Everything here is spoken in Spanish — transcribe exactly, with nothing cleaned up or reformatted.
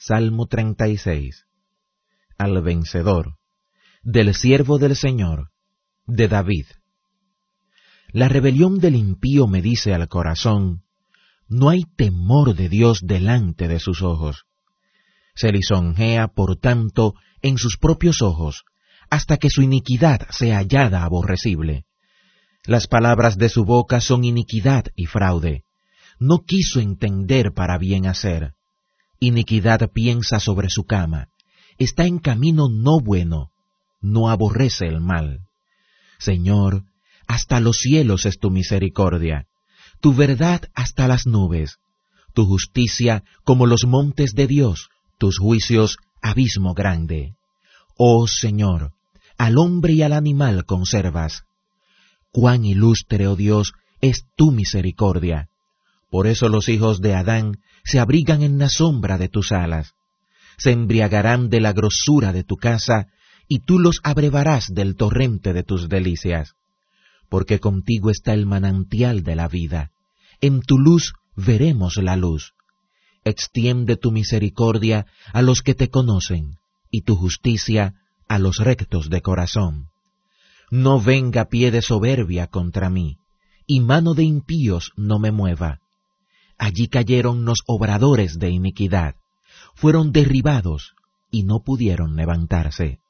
Salmo treinta y seis. Al vencedor, del siervo del Señor, de David. La rebelión del impío me dice al corazón, no hay temor de Dios delante de sus ojos. Se lisonjea, por tanto, en sus propios ojos, hasta que su iniquidad sea hallada aborrecible. Las palabras de su boca son iniquidad y fraude. No quiso entender para bien hacer. Iniquidad piensa sobre su cama. Está en camino no bueno. No aborrece el mal. Señor, hasta los cielos es tu misericordia, tu verdad hasta las nubes, tu justicia como los montes de Dios, tus juicios abismo grande. Oh Señor, al hombre y al animal conservas. Cuán ilustre, oh Dios, es tu misericordia. Por eso los hijos de Adán se abrigan en la sombra de tus alas. Se embriagarán de la grosura de tu casa, y tú los abrevarás del torrente de tus delicias. Porque contigo está el manantial de la vida. En tu luz veremos la luz. Extiende tu misericordia a los que te conocen, y tu justicia a los rectos de corazón. No venga pie de soberbia contra mí, y mano de impíos no me mueva. Allí cayeron los obradores de iniquidad, fueron derribados, y no pudieron levantarse.